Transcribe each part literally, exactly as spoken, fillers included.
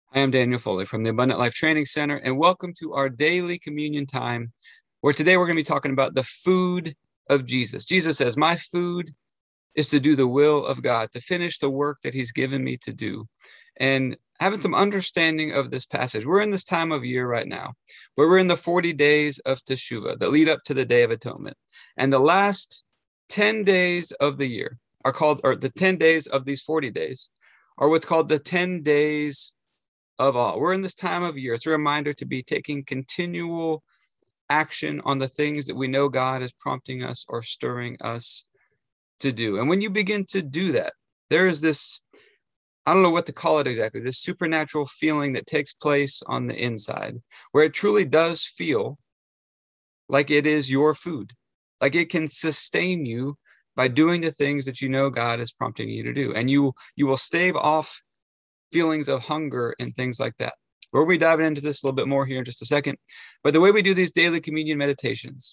I am Daniel Foley from the Abundant Life Training Center, and welcome to our daily communion time, where today we're going to be talking about the food of Jesus. Jesus says, my food is to do the will of God, to finish the work that he's given me to do. And having some understanding of this passage, we're in this time of year right now, where we're in the forty days of Teshuvah, that lead up to the Day of Atonement. And the last ten days of the year are called, or the ten days of these forty days, are what's called the ten days of all. We're in this time of year. It's a reminder to be taking continual action on the things that we know God is prompting us or stirring us to do. And when you begin to do that, there is this, I don't know what to call it exactly, this supernatural feeling that takes place on the inside, where it truly does feel like it is your food, like it can sustain you by doing the things that you know God is prompting you to do. And you, you will stave off feelings of hunger and things like that. We'll be diving into this a little bit more here in just a second. But the way we do these daily communion meditations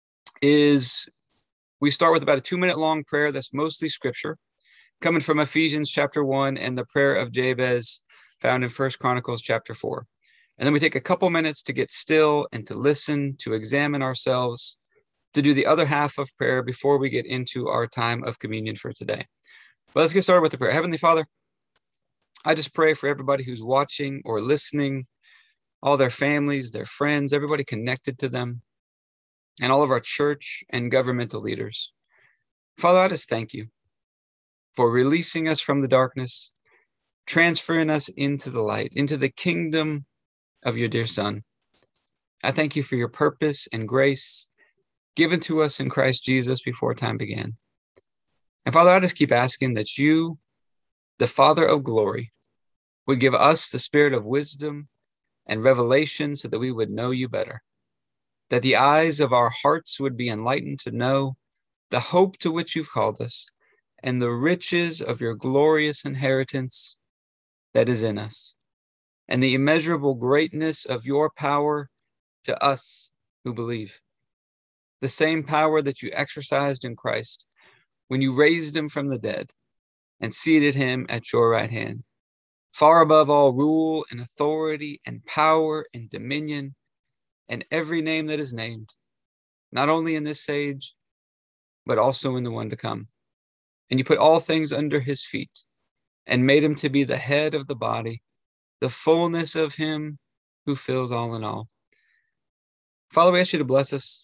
is we start with about a two minute long prayer that's mostly scripture, coming from Ephesians chapter one and the prayer of Jabez found in First Chronicles chapter four. And then we take a couple minutes to get still and to listen, to examine ourselves, to do the other half of prayer before we get into our time of communion for today. But let's get started with the prayer. Heavenly Father, I just pray for everybody who's watching or listening, all their families, their friends, everybody connected to them, and all of our church and governmental leaders. Father, I just thank you for releasing us from the darkness, transferring us into the light, into the kingdom of your dear Son. I thank you for your purpose and grace given to us in Christ Jesus before time began. And Father, I just keep asking that you, the Father of glory, would give us the spirit of wisdom and revelation so that we would know you better, that the eyes of our hearts would be enlightened to know the hope to which you've called us and the riches of your glorious inheritance that is in us, and the immeasurable greatness of your power to us who believe. The same power that you exercised in Christ when you raised him from the dead and seated him at your right hand, far above all rule and authority and power and dominion and every name that is named, not only in this age, but also in the one to come. And you put all things under his feet and made him to be the head of the body, the fullness of him who fills all in all. Father, we ask you to bless us,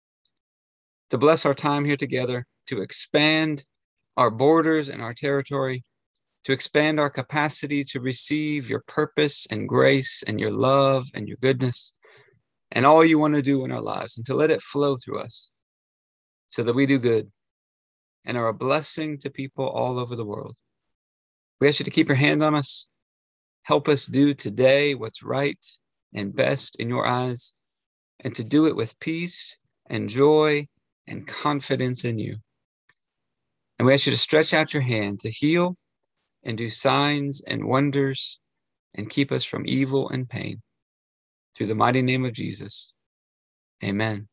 to bless our time here together, to expand our borders and our territory, to expand our capacity to receive your purpose and grace and your love and your goodness and all you want to do in our lives, and to let it flow through us so that we do good and are a blessing to people all over the world. We ask you to keep your hand on us. Help us do today what's right and best in your eyes, and to do it with peace and joy and confidence in you. And we ask you to stretch out your hand to heal and do signs and wonders and keep us from evil and pain. Through the mighty name of Jesus, amen.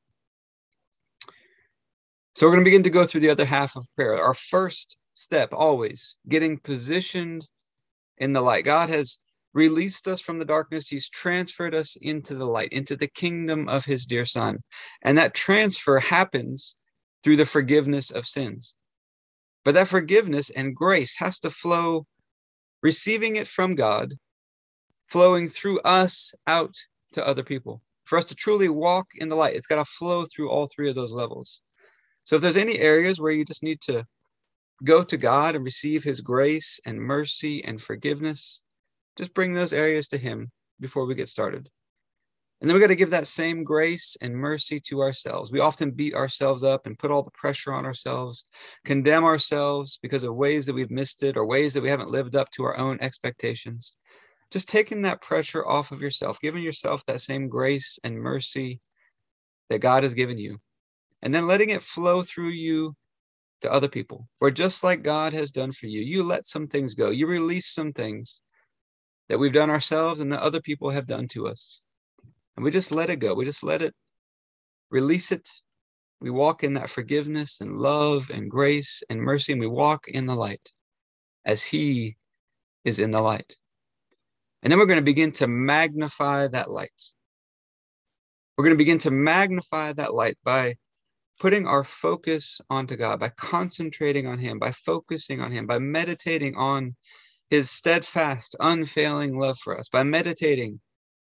So we're going to begin to go through the other half of prayer. Our first step, always getting positioned in the light. God has released us from the darkness. He's transferred us into the light, into the kingdom of his dear Son. And that transfer happens through the forgiveness of sins. But that forgiveness and grace has to flow, receiving it from God, flowing through us out to other people. For us to truly walk in the light, it's got to flow through all three of those levels. So if there's any areas where you just need to go to God and receive his grace and mercy and forgiveness, just bring those areas to him before we get started. And then we got to give that same grace and mercy to ourselves. We often beat ourselves up and put all the pressure on ourselves, condemn ourselves because of ways that we've missed it or ways that we haven't lived up to our own expectations. Just taking that pressure off of yourself, giving yourself that same grace and mercy that God has given you, and then letting it flow through you to other people. Where just like God has done for you, you let some things go. You release some things that we've done ourselves and that other people have done to us. And we just let it go. We just let it, release it. We walk in that forgiveness and love and grace and mercy, and we walk in the light as he is in the light. And then we're going to begin to magnify that light. We're going to begin to magnify that light by putting our focus onto God, by concentrating on him, by focusing on him, by meditating on his steadfast, unfailing love for us, by meditating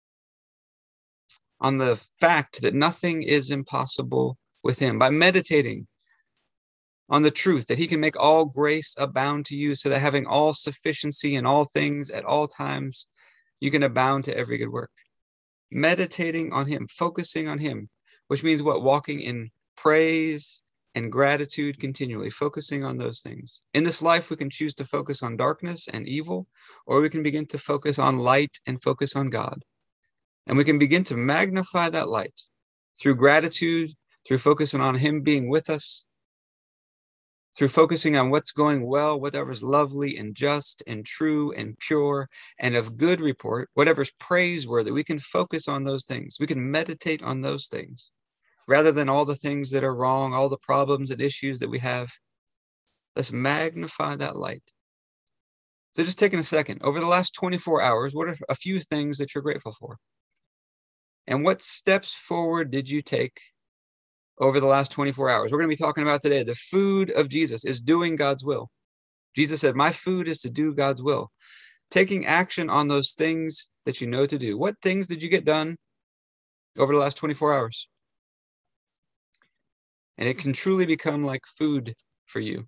on the fact that nothing is impossible with him, by meditating on the truth that he can make all grace abound to you, so that having all sufficiency in all things at all times, you can abound to every good work. Meditating on him, focusing on him, which means what? Walking in praise and gratitude continually, focusing on those things. In this life, we can choose to focus on darkness and evil, or we can begin to focus on light and focus on God. And we can begin to magnify that light through gratitude, through focusing on him being with us, through focusing on what's going well, whatever's lovely and just and true and pure and of good report, whatever's praiseworthy. We can focus on those things. We can meditate on those things rather than all the things that are wrong, all the problems and issues that we have. Let's magnify that light. So just taking a second, over the last twenty-four hours, what are a few things that you're grateful for? And what steps forward did you take over the last twenty-four hours? We're going to be talking about today, the food of Jesus is doing God's will. Jesus said, my food is to do God's will. Taking action on those things that you know to do. What things did you get done over the last twenty-four hours? And it can truly become like food for you.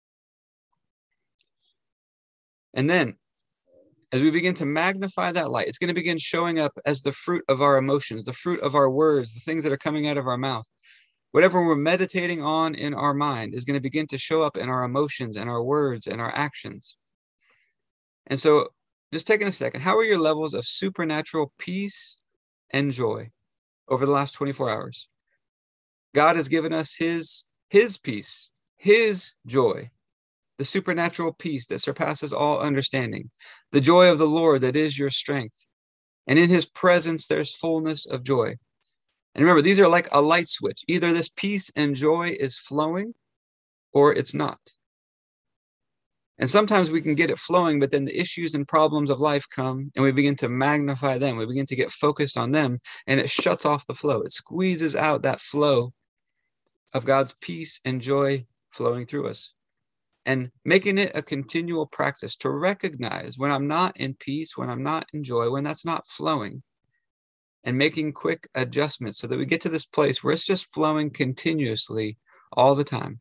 And then, as we begin to magnify that light, it's going to begin showing up as the fruit of our emotions, the fruit of our words, the things that are coming out of our mouth. Whatever we're meditating on in our mind is going to begin to show up in our emotions and our words and our actions. And so just taking a second, how are your levels of supernatural peace and joy over the last twenty-four hours? God has given us his, his peace, his joy, the supernatural peace that surpasses all understanding, the joy of the Lord that is your strength. And in his presence, there's fullness of joy. And remember, these are like a light switch. Either this peace and joy is flowing or it's not. And sometimes we can get it flowing, but then the issues and problems of life come and we begin to magnify them. We begin to get focused on them and it shuts off the flow. It squeezes out that flow of God's peace and joy flowing through us. And making it a continual practice to recognize when I'm not in peace, when I'm not in joy, when that's not flowing, and making quick adjustments so that we get to this place where it's just flowing continuously all the time.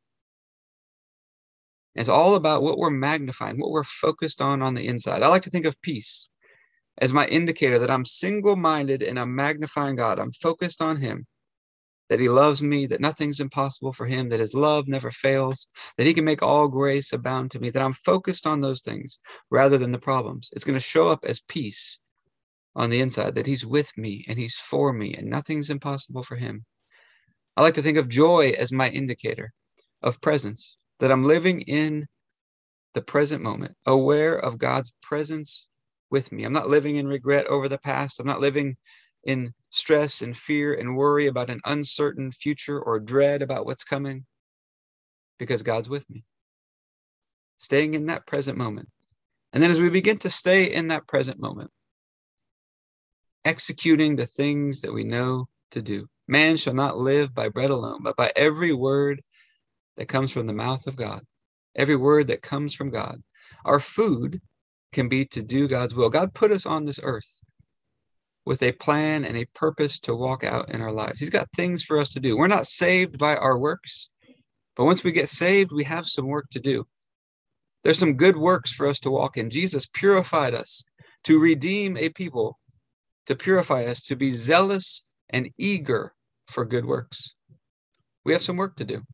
It's all about what we're magnifying, what we're focused on on the inside. I like to think of peace as my indicator that I'm single-minded and I'm magnifying God. I'm focused on him, that he loves me, that nothing's impossible for him, that his love never fails, that he can make all grace abound to me, that I'm focused on those things rather than the problems. It's going to show up as peace on the inside, that he's with me and he's for me and nothing's impossible for him. I like to think of joy as my indicator of presence, that I'm living in the present moment, aware of God's presence with me. I'm not living in regret over the past. I'm not living in stress and fear and worry about an uncertain future or dread about what's coming, because God's with me. Staying in that present moment. And then as we begin to stay in that present moment, executing the things that we know to do. Man shall not live by bread alone, but by every word that comes from the mouth of God. Every word that comes from God. Our food can be to do God's will. God put us on this earth with a plan and a purpose to walk out in our lives. He's got things for us to do. We're not saved by our works, but once we get saved, we have some work to do. There's some good works for us to walk in. Jesus purified us to redeem a people, to purify us, to be zealous and eager for good works. We have some work to do.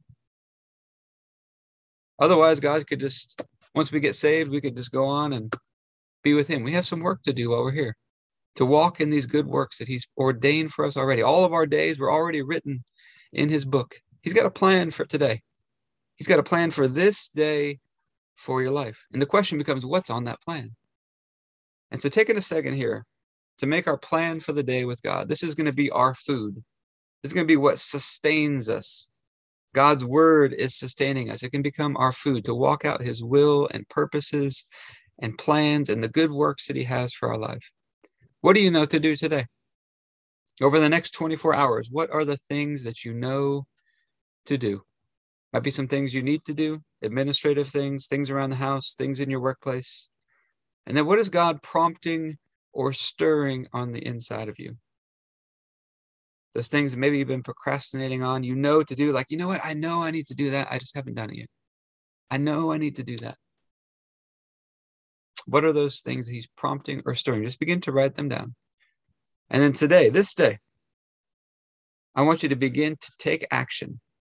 Otherwise, God could just, once we get saved, we could just go on and be with him. We have some work to do while we're here, to walk in these good works that he's ordained for us already. All of our days were already written in his book. He's got a plan for today. He's got a plan for this day for your life. And the question becomes, what's on that plan? And so taking a second here to make our plan for the day with God. This is going to be our food. This is going to be what sustains us. God's word is sustaining us. It can become our food to walk out his will and purposes and plans and the good works that he has for our life. What do you know to do today? Over the next twenty-four hours, what are the things that you know to do? Might be some things you need to do, administrative things, things around the house, things in your workplace. And then what is God prompting or stirring on the inside of you? Those things that maybe you've been procrastinating on, you know to do, like, you know what? I know I need to do that. I just haven't done it yet. I know I need to do that. What are those things that he's prompting or stirring? Just begin to write them down. And then today, this day, I want you to begin to take action,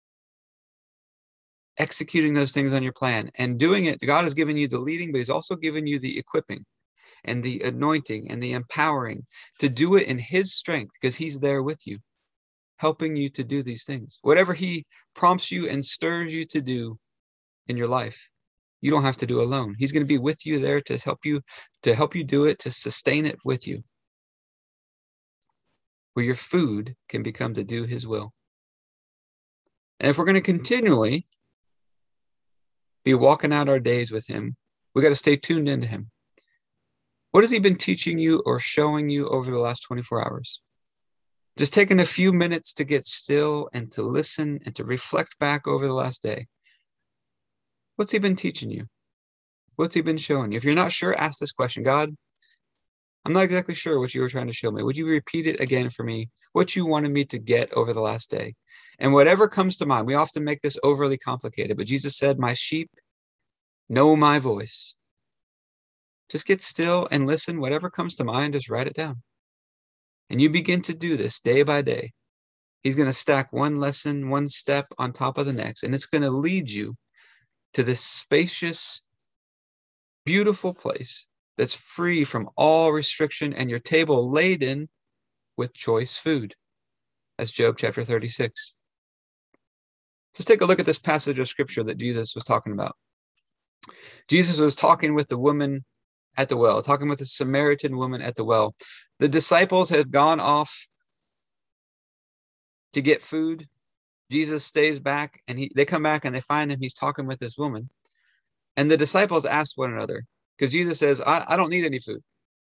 executing those things on your plan and doing it. God has given you the leading, but he's also given you the equipping and the anointing and the empowering to do it in his strength, because he's there with you, helping you to do these things. Whatever he prompts you and stirs you to do in your life, you don't have to do alone. He's going to be with you there to help you, to help you do it, to sustain it with you, where your food can become to do his will. And if we're going to continually be walking out our days with him, we got to stay tuned into him. What has he been teaching you or showing you over the last twenty-four hours? Just taking a few minutes to get still and to listen and to reflect back over the last day. What's he been teaching you? What's he been showing you? If you're not sure, ask this question. God, I'm not exactly sure what you were trying to show me. Would you repeat it again for me? What you wanted me to get over the last day? And whatever comes to mind, we often make this overly complicated, but Jesus said, my sheep know my voice. Just get still and listen. Whatever comes to mind, just write it down. And you begin to do this day by day. He's going to stack one lesson, one step on top of the next, and it's going to lead you to this spacious, beautiful place that's free from all restriction and your table laden with choice food, as Job chapter thirty-six. Let's take a look at this passage of scripture that Jesus was talking about. Jesus was talking with the woman at the well, talking with the Samaritan woman at the well. The disciples had gone off to get food. Jesus stays back, and he, they come back and they find him. He's talking with this woman. And the disciples ask one another, because Jesus says, I, I don't need any food.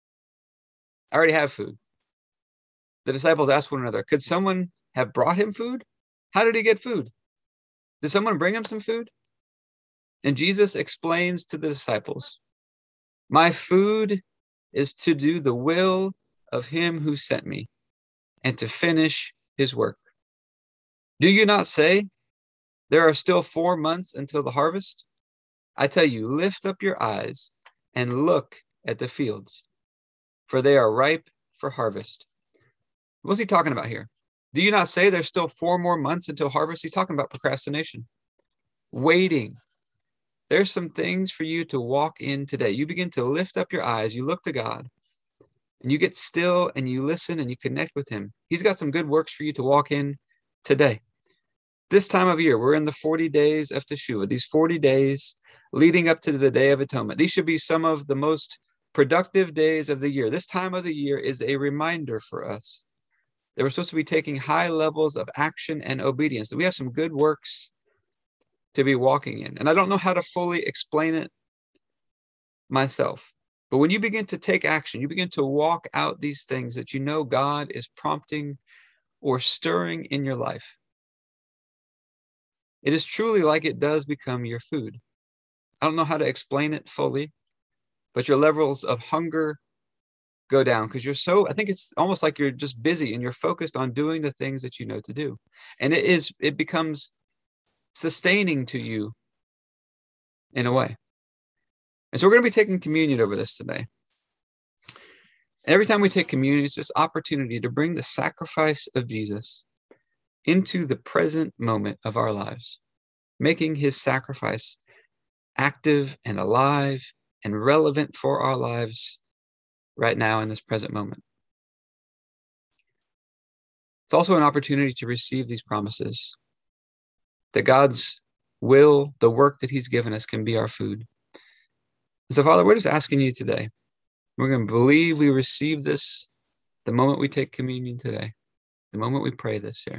I already have food. The disciples ask one another, could someone have brought him food? How did he get food? Did someone bring him some food? And Jesus explains to the disciples, my food is to do the will of him who sent me and to finish his work. Do you not say, there are still four months until the harvest? I tell you, lift up your eyes and look at the fields, for they are ripe for harvest. What's he talking about here? Do you not say there's still four more months until harvest? He's talking about procrastination, waiting. There's some things for you to walk in today. You begin to lift up your eyes, you look to God, and you get still and you listen and you connect with him. He's got some good works for you to walk in today. This time of year, we're in the forty days of Teshuvah, these forty days leading up to the Day of Atonement. These should be some of the most productive days of the year. This time of the year is a reminder for us that we're supposed to be taking high levels of action and obedience, that we have some good works to be walking in. And I don't know how to fully explain it myself, but when you begin to take action, you begin to walk out these things that you know God is prompting or stirring in your life. It is truly like it does become your food. I don't know how to explain it fully, but your levels of hunger go down because you're so, I think it's almost like you're just busy and you're focused on doing the things that you know to do. And it is, it becomes sustaining to you in a way. And so we're going to be taking communion over this today. Every time we take communion, it's this opportunity to bring the sacrifice of Jesus into the present moment of our lives, making his sacrifice active and alive and relevant for our lives right now in this present moment. It's also an opportunity to receive these promises that God's will, the work that he's given us, can be our food. So, Father, we're just asking you today, we're going to believe we receive this the moment we take communion today, the moment we pray this here,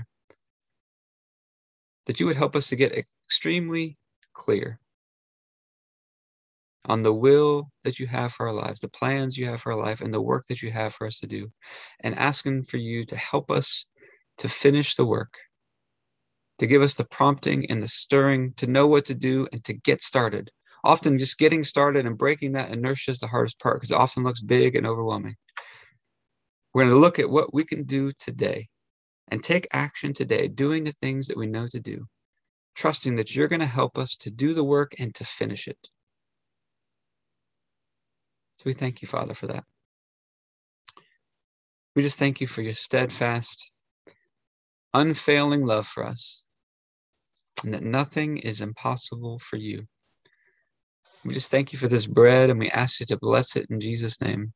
that you would help us to get extremely clear on the will that you have for our lives, the plans you have for our life, and the work that you have for us to do, and asking for you to help us to finish the work, to give us the prompting and the stirring to know what to do and to get started. Often just getting started and breaking that inertia is the hardest part because it often looks big and overwhelming. We're going to look at what we can do today and take action today, doing the things that we know to do, trusting that you're going to help us to do the work and to finish it. So we thank you, Father, for that. We just thank you for your steadfast, unfailing love for us, and that nothing is impossible for you. We just thank you for this bread, and we ask you to bless it in Jesus' name.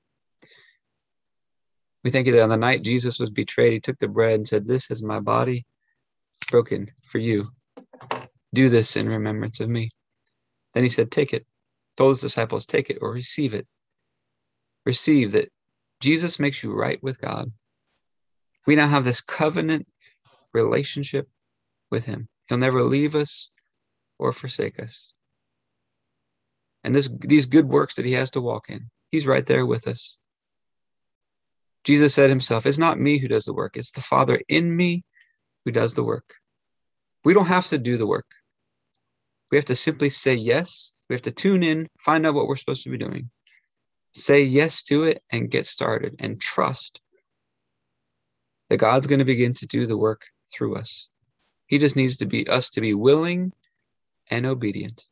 We thank you that on the night Jesus was betrayed, he took the bread and said, "This is my body broken for you. Do this in remembrance of me." Then he said, "Take it." Told his disciples, "Take it," or receive it. Receive that Jesus makes you right with God. We now have this covenant relationship with him. He'll never leave us or forsake us. And this, these good works that he has to walk in, he's right there with us. Jesus said himself, "It's not me who does the work. It's the Father in me who does the work." We don't have to do the work. We have to simply say yes. We have to tune in, find out what we're supposed to be doing, say yes to it, and get started, and trust that God's going to begin to do the work through us. He just needs to be us to be willing and obedient,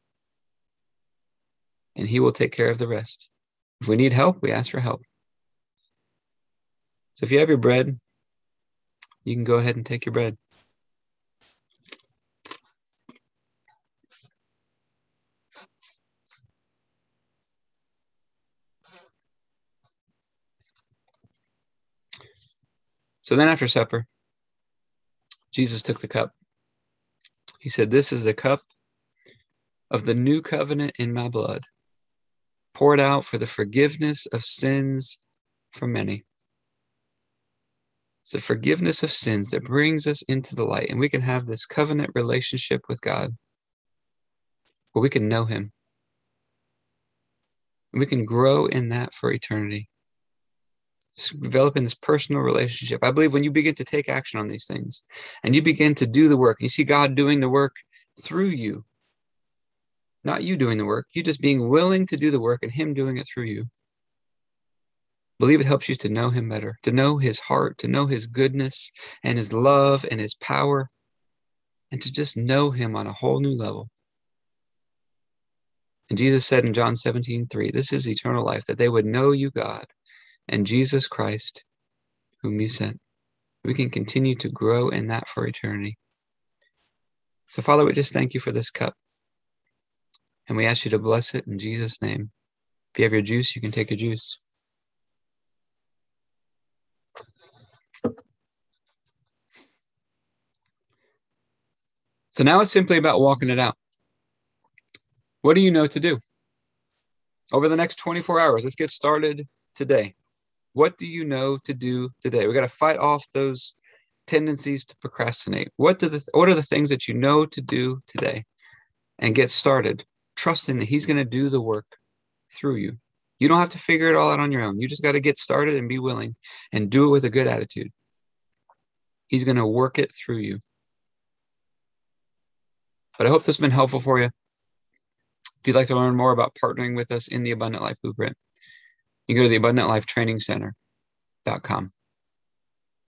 and he will take care of the rest. If we need help, we ask for help. So if you have your bread, you can go ahead and take your bread. So then after supper, Jesus took the cup. He said, "This is the cup of the new covenant in my blood, poured out for the forgiveness of sins for many." It's the forgiveness of sins that brings us into the light, and we can have this covenant relationship with God where we can know him. And we can grow in that for eternity. Just developing this personal relationship. I believe when you begin to take action on these things and you begin to do the work, and you see God doing the work through you, not you doing the work, you just being willing to do the work and him doing it through you. I believe it helps you to know him better, to know his heart, to know his goodness and his love and his power, and to just know him on a whole new level. And Jesus said in John seventeen three, "This is eternal life, that they would know you, God, and Jesus Christ, whom you sent." We can continue to grow in that for eternity. So, Father, we just thank you for this cup. And we ask you to bless it in Jesus' name. If you have your juice, you can take your juice. So now it's simply about walking it out. What do you know to do? Over the next twenty-four hours, let's get started today. What do you know to do today? We got to fight off those tendencies to procrastinate. What do the what are the things that you know to do today? And get started, trusting that he's going to do the work through you. You don't have to figure it all out on your own. You just got to get started and be willing and do it with a good attitude. He's going to work it through you. But I hope this has been helpful for you. If you'd like to learn more about partnering with us in the Abundant Life Blueprint, you can go to the abundant life training center dot com.